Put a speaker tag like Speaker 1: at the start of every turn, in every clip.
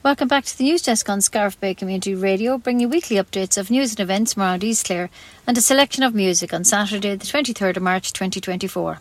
Speaker 1: Welcome back to the news desk on Scariff Bay Community Radio, bringing you weekly updates of news and events from around East Clare and a selection of music on Saturday, the 23rd of March 2024.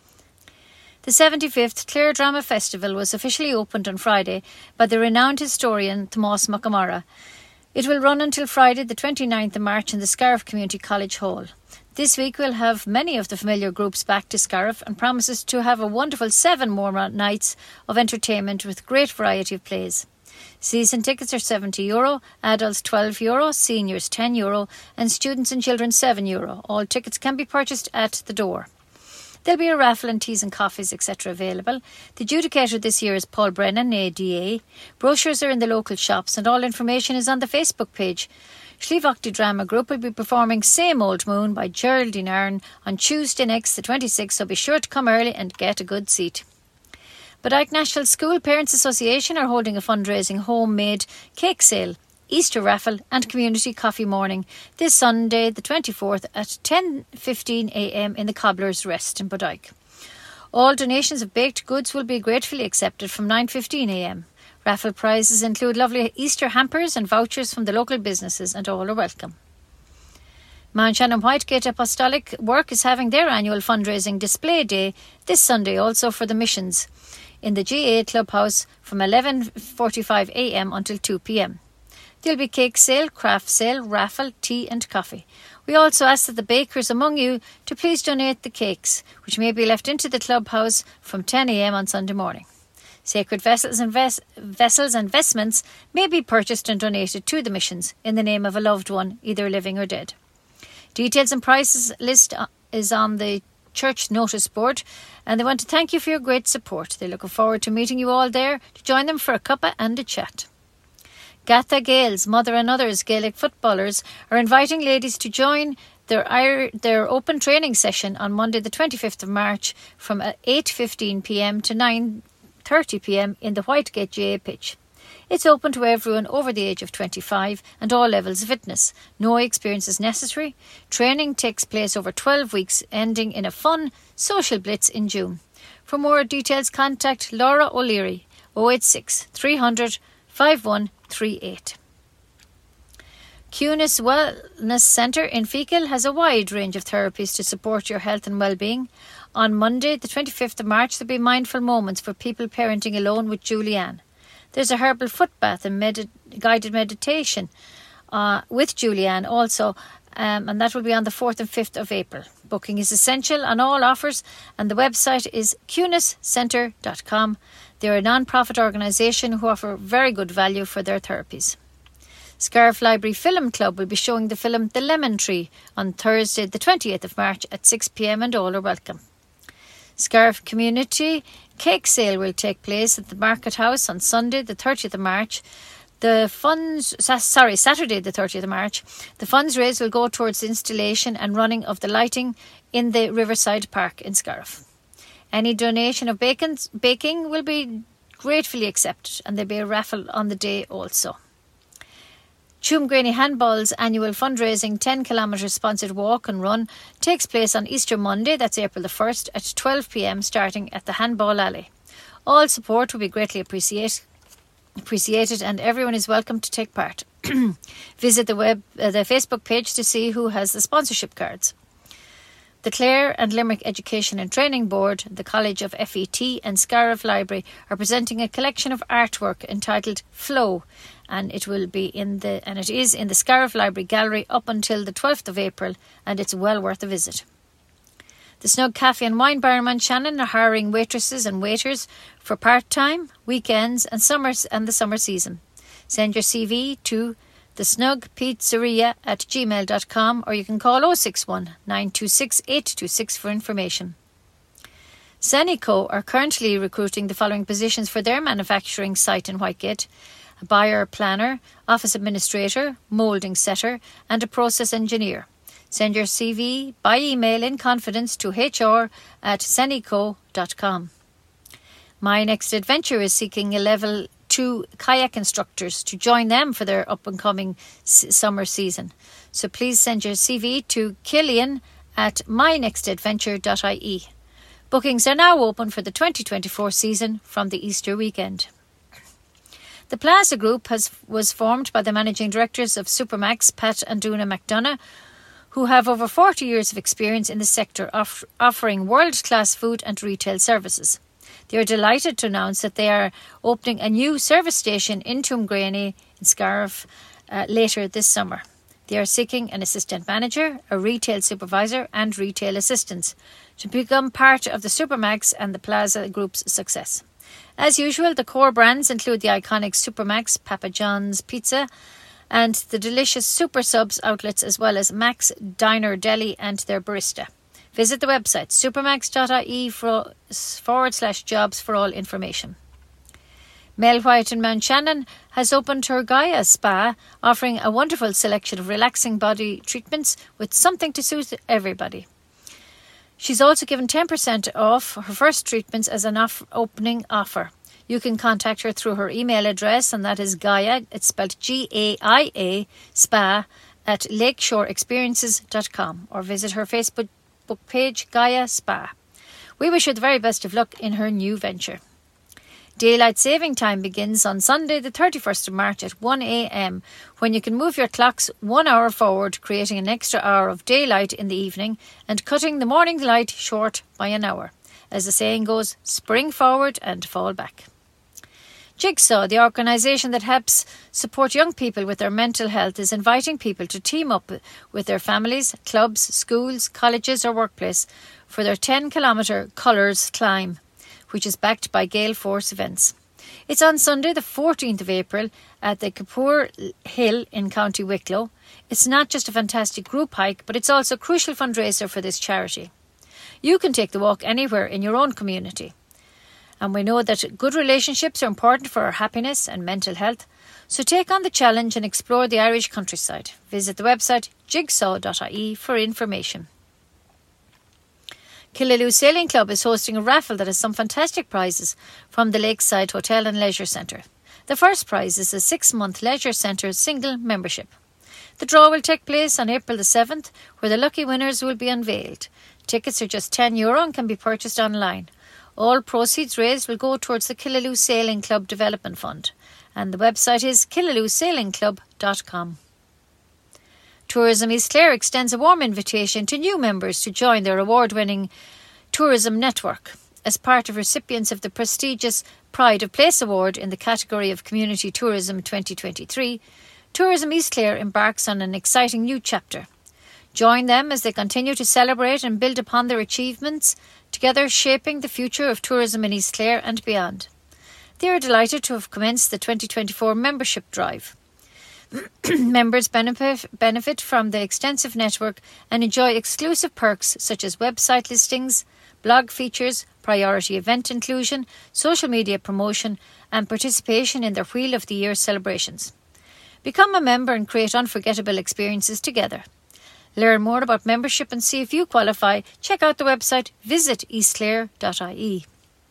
Speaker 1: The 75th Clare Drama Festival was officially opened on Friday by the renowned historian Tomás McNamara. It will run until Friday, the 29th of March in the Scariff Community College Hall. This week we'll have many of the familiar groups back to Scariff and promises to have a wonderful 7 more nights of entertainment with great variety of plays. Season tickets are €70, adults €12, seniors €10 and students and children €7. All tickets can be purchased at the door. There'll be a raffle and teas and coffees etc. available. The adjudicator this year is Paul Brennan, ADA. Brochures are in the local shops and all information is on the Facebook page. Slievachty Drama Group will be performing Same Old Moon by Geraldine Aaron on Tuesday next, the 26th, so be sure to come early and get a good seat. Bodyke National School Parents Association are holding a fundraising homemade cake sale, Easter raffle and community coffee morning this Sunday the 24th at 10:15am in the Cobbler's Rest in Bodyke. All donations of baked goods will be gratefully accepted from 9:15am. Raffle prizes include lovely Easter hampers and vouchers from the local businesses and all are welcome. Mount Shannon Whitegate Apostolic Work is having their annual fundraising display day this Sunday also for the missions in the GA Clubhouse from 11:45am until 2pm. There'll be cake sale, craft sale, raffle, tea and coffee. We also ask that the bakers among you to please donate the cakes, which may be left into the clubhouse from 10am on Sunday morning. Sacred vessels and vestments may be purchased and donated to the missions in the name of a loved one, either living or dead. Details and prices list is on the church notice board and they want to thank you for your great support. They're looking forward to meeting you all there to join them for a cuppa and a chat. Gatha Gales, Mother and Others Gaelic footballers are inviting ladies to join their open training session on Monday the 25th of March from 8:15pm to 9:30pm in the Whitegate GA pitch. It's open to everyone over the age of 25 and all levels of fitness. No experience is necessary. Training takes place over 12 weeks, ending in a fun social blitz in June. For more details, contact Laura O'Leary, 086 300 5138. Cunis Wellness Centre in Feakle has a wide range of therapies to support your health and well-being. On Monday, the 25th of March, there'll be mindful moments for people parenting alone with Julianne. There's a herbal foot bath and guided meditation with Julianne also, and that will be on the 4th and 5th of April. Booking is essential on all offers, and the website is cuniscentre.com. They're a non-profit organisation who offer very good value for their therapies. Scariff Library Film Club will be showing the film The Lemon Tree on Thursday, the 28th of March at 6pm and all are welcome. Scariff Community Cake Sale will take place at the Market House on Sunday, the 30th of March. Saturday, the 30th of March. The funds raised will go towards the installation and running of the lighting in the Riverside Park in Scariff. Any donation of baking will be gratefully accepted, and there'll be a raffle on the day also. Tuamgraney Handball's annual fundraising 10km sponsored walk and run takes place on Easter Monday, that's April the 1st, at 12pm starting at the Handball Alley. All support will be greatly appreciated and everyone is welcome to take part. Visit the Facebook page to see who has the sponsorship cards. The Clare and Limerick Education and Training Board, the College of FET and Scariff Library are presenting a collection of artwork entitled Flow, and it is in the Scariff Library Gallery up until the 12th of April, and it's well worth a visit. The Snug Cafe and Wine Bar in Mount Shannon are hiring waitresses and waiters for part-time, weekends and the summer season. Send your CV to thesnugpizzeria@gmail.com or you can call 061 926 826 for information. Senico are currently recruiting the following positions for their manufacturing site in Whitegate: a buyer planner, office administrator, moulding setter and a process engineer. Send your CV by email in confidence to hr@senico.com. My Next Adventure is seeking a level 2 kayak instructors to join them for their up and coming summer season. So please send your CV to killian@mynextadventure.ie. Bookings are now open for the 2024 season from the Easter weekend. The Plaza Group was formed by the managing directors of Supermax, Pat and Duna McDonough, who have over 40 years of experience in the sector, offering world-class food and retail services. They are delighted to announce that they are opening a new service station in Tuamgraney in Scariff later this summer. They are seeking an assistant manager, a retail supervisor and retail assistants to become part of the Supermax and the Plaza Group's success. As usual, the core brands include the iconic Supermax, Papa John's Pizza and the delicious Super Subs outlets, as well as Max Diner Deli and their barista. Visit the website supermax.ie/jobs for all information. Mel White in Mount Shannon has opened her Gaia Spa, offering a wonderful selection of relaxing body treatments with something to suit everybody. She's also given 10% off her first treatments as an opening offer. You can contact her through her email address, and that is Gaia, it's spelled Gaia, spa at lakeshoreexperiences.com, or visit her Facebook page, Gaia Spa. We wish her the very best of luck in her new venture. Daylight saving time begins on Sunday the 31st of March at 1 a.m, when you can move your clocks 1 hour forward, creating an extra hour of daylight in the evening and cutting the morning light short by an hour. As the saying goes, spring forward and fall back. Jigsaw, the organisation that helps support young people with their mental health, is inviting people to team up with their families, clubs, schools, colleges or workplace for their 10-kilometre Colours Climb, which is backed by Gale Force Events. It's on Sunday the 14th of April at the Kapoor Hill in County Wicklow. It's not just a fantastic group hike, but it's also a crucial fundraiser for this charity. You can take the walk anywhere in your own community. And we know that good relationships are important for our happiness and mental health. So take on the challenge and explore the Irish countryside. Visit the website jigsaw.ie for information. Killaloe Sailing Club is hosting a raffle that has some fantastic prizes from the Lakeside Hotel and Leisure Centre. The first prize is a 6-month Leisure Centre single membership. The draw will take place on April the 7th, where the lucky winners will be unveiled. Tickets are just €10 and can be purchased online. All proceeds raised will go towards the Killaloe Sailing Club Development Fund, and the website is killaloesailingclub.com. Tourism East Clare extends a warm invitation to new members to join their award-winning tourism network. As part of recipients of the prestigious Pride of Place Award in the category of Community Tourism 2023, Tourism East Clare embarks on an exciting new chapter. Join them as they continue to celebrate and build upon their achievements, together shaping the future of tourism in East Clare and beyond. They are delighted to have commenced the 2024 membership drive. Members benefit from the extensive network and enjoy exclusive perks such as website listings, blog features, priority event inclusion, social media promotion and participation in their Wheel of the Year celebrations. Become a member and create unforgettable experiences together. Learn more about membership and see if you qualify. Check out the website visiteastclare.ie.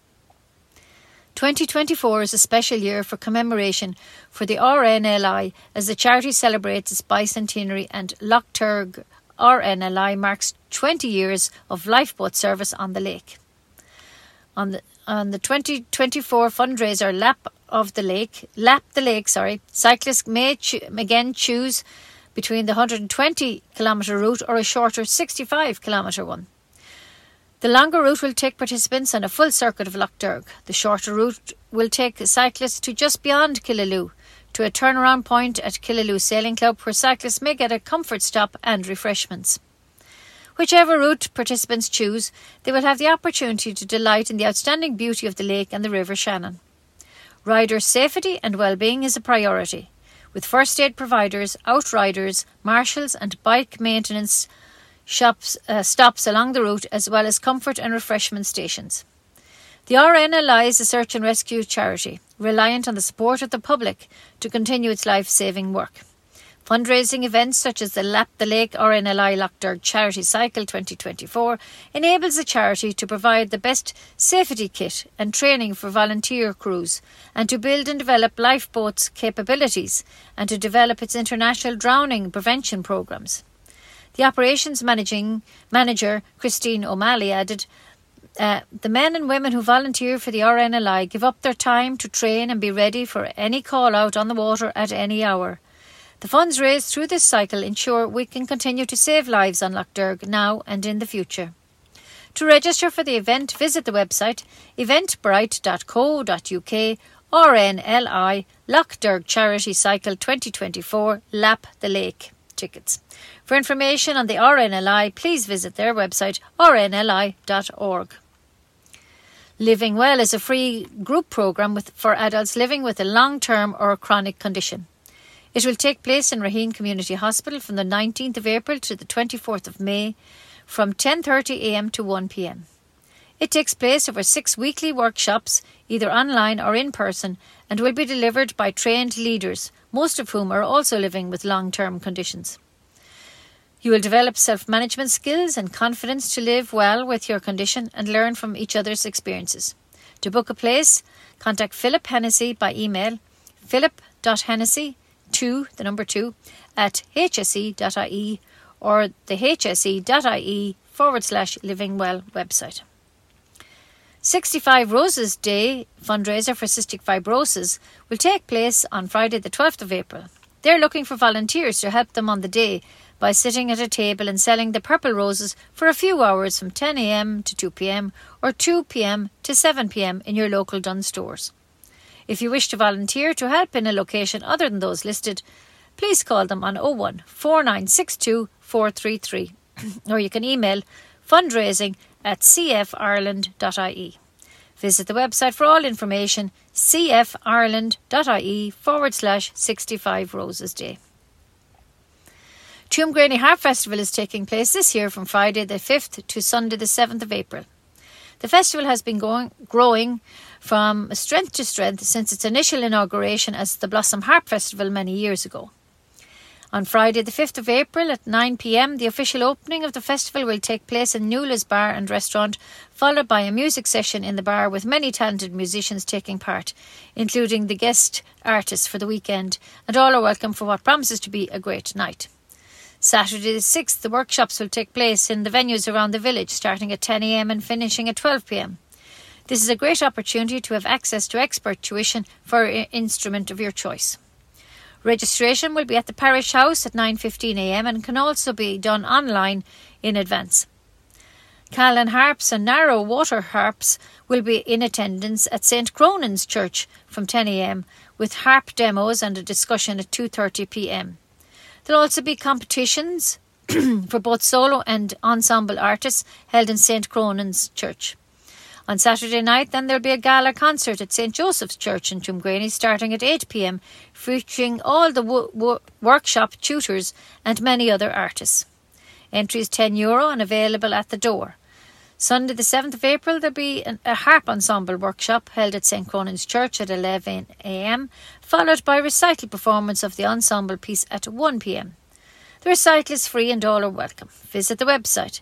Speaker 1: 2024 is a special year for commemoration for the RNLI as the charity celebrates its bicentenary, and Lough Turg RNLI marks 20 years of lifeboat service on the lake. On the 2024 fundraiser Lap the Lake, cyclists may again choose between the 120-kilometre route or a shorter 65-kilometre one. The longer route will take participants on a full circuit of Lough Derg. The shorter route will take cyclists to just beyond Killaloe, to a turnaround point at Killaloe Sailing Club, where cyclists may get a comfort stop and refreshments. Whichever route participants choose, they will have the opportunity to delight in the outstanding beauty of the lake and the River Shannon. Riders' safety and well-being is a priority, with first aid providers, outriders, marshals and bike maintenance stops along the route, as well as comfort and refreshment stations. The RNLI is a search and rescue charity, reliant on the support of the public to continue its life-saving work. Fundraising events such as the Lap the Lake RNLI Lough Derg Charity Cycle 2024 enables the charity to provide the best safety kit and training for volunteer crews, and to build and develop lifeboats capabilities, and to develop its international drowning prevention programmes. The operations manager, Christine O'Malley, added, The men and women who volunteer for the RNLI give up their time to train and be ready for any call out on the water at any hour. The funds raised through this cycle ensure we can continue to save lives on Lough Derg now and in the future. To register for the event, visit the website eventbrite.co.uk RNLI Lough Derg Charity Cycle 2024 Lap the Lake tickets. For information on the RNLI, please visit their website rnli.org. Living Well is a free group programme for adults living with a long-term or chronic condition. It will take place in Raheen Community Hospital from the 19th of April to the 24th of May from 10:30am to 1pm. It takes place over 6 weekly workshops, either online or in person, and will be delivered by trained leaders, most of whom are also living with long-term conditions. You will develop self-management skills and confidence to live well with your condition and learn from each other's experiences. To book a place, contact Philip Hennessy by email philip.hennessy2 at hse.ie or the hse.ie/livingwell website. 65 Roses Day fundraiser for cystic fibrosis will take place on Friday the 12th of April. They're looking for volunteers to help them on the day by sitting at a table and selling the purple roses for a few hours from 10am to 2pm or 2pm to 7pm in your local Dunnes stores. If you wish to volunteer to help in a location other than those listed, please call them on 01 4962 433 or you can email fundraising@cfireland.ie. Visit the website for all information, cfireland.ie/65 Roses Day. Tuamgraney Harp Festival is taking place this year from Friday the 5th to Sunday the 7th of April. The festival has been growing from strength to strength since its initial inauguration as the Blossom Harp Festival many years ago. On Friday the 5th of April at 9pm, the official opening of the festival will take place in Newla's Bar and Restaurant, followed by a music session in the bar with many talented musicians taking part, including the guest artists for the weekend, and all are welcome for what promises to be a great night. Saturday the 6th, the workshops will take place in the venues around the village, starting at 10am and finishing at 12pm. This is a great opportunity to have access to expert tuition for an instrument of your choice. Registration will be at the Parish House at 9:15am and can also be done online in advance. Callan Harps and Narrow Water Harps will be in attendance at St Cronan's Church from 10am with harp demos and a discussion at 2:30pm. There will also be competitions for both solo and ensemble artists held in St Cronan's Church. On Saturday night, then, there'll be a gala concert at St Joseph's Church in Tuamgraney starting at 8pm, featuring all the workshop tutors and many other artists. Entry is €10 and available at the door. Sunday the 7th of April, there'll be a harp ensemble workshop held at St Cronan's Church at 11am, followed by a recital performance of the ensemble piece at 1pm. The recital is free and all are welcome. Visit the website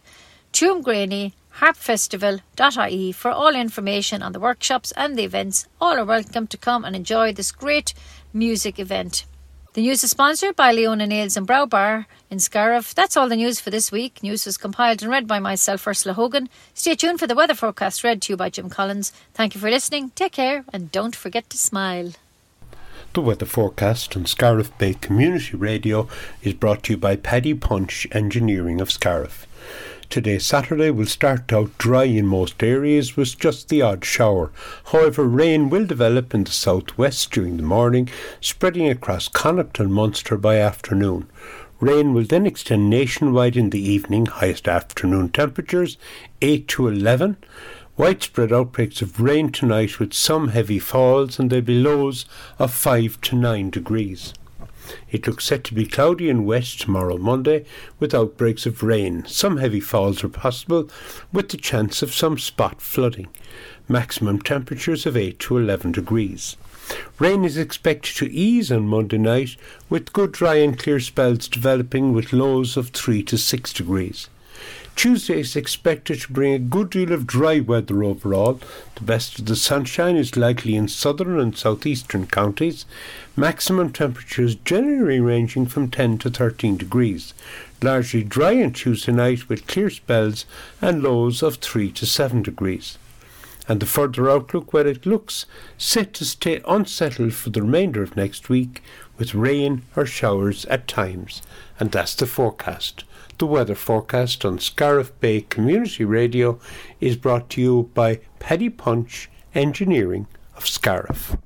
Speaker 1: tuamgraneyharpfestival.ie for all information on the workshops and the events. All are welcome to come and enjoy this great music event. The news is sponsored by Leona Nails and Brow Bar in Scariff. That's all the news for this week. News was compiled and read by myself, Ursula Hogan. Stay tuned for the weather forecast read to you by Jim Collins. Thank you for listening. Take care and don't forget to smile.
Speaker 2: The weather forecast on Scariff Bay Community Radio is brought to you by Paddy Punch Engineering of Scariff. Today, Saturday, will start out dry in most areas with just the odd shower. However, rain will develop in the southwest during the morning, spreading across Connacht and Munster by afternoon. Rain will then extend nationwide in the evening, highest afternoon temperatures 8 to 11. Widespread outbreaks of rain tonight with some heavy falls, and there'll be lows of 5 to 9 degrees. It looks set to be cloudy and wet tomorrow Monday with outbreaks of rain. Some heavy falls are possible with the chance of some spot flooding. Maximum temperatures of 8 to 11 degrees. Rain is expected to ease on Monday night with good dry and clear spells developing with lows of 3 to 6 degrees. Tuesday is expected to bring a good deal of dry weather overall. The best of the sunshine is likely in southern and southeastern counties. Maximum temperatures generally ranging from 10 to 13 degrees. Largely dry on Tuesday night with clear spells and lows of 3 to 7 degrees. And the further outlook, where it looks set to stay unsettled for the remainder of next week with rain or showers at times. And that's the forecast. The weather forecast on Scariff Bay Community Radio is brought to you by Paddy Punch Engineering of Scariff.